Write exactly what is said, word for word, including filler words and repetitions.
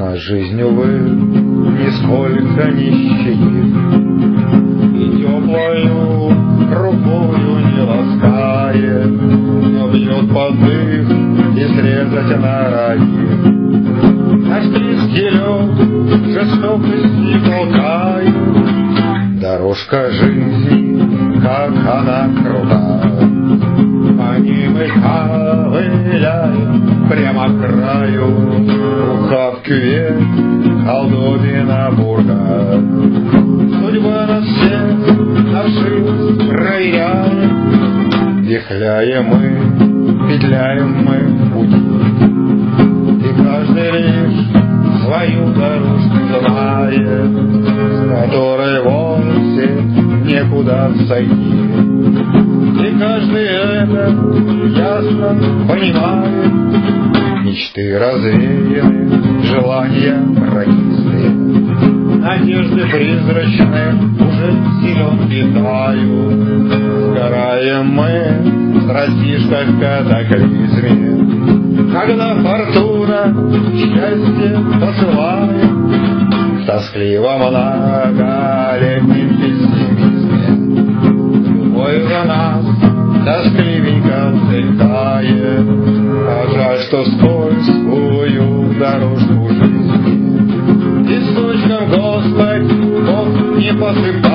На жизнь, увы, нисколько не щадит, и теплою рукою не ласкает, но бьет под дых и срезать норовит. На склизкий лед жестокости толкает, дорожка жизни, как она крута. По ней мы ковыляем прямо к краю, уха в кювет, колдобина бурка. Судьба нас всех на жизнь проверяет, вихляем мы, петляем мы в пути, и каждый лишь свою дорожку знает, с которой вовсе некуда сойти. И каждый это ясно понимает, мечты развеяны, желания прокисли, надежды призрачные уже силен питают. Сгораем мы, страстишка в катаклизме, когда фортуна счастье посылает в тоскливом многолетнем пессимизме. Любовь за нас тоскливенько вздыхает, а жаль, что скользкую дорожку жизни источком Господь Бог не посыпает.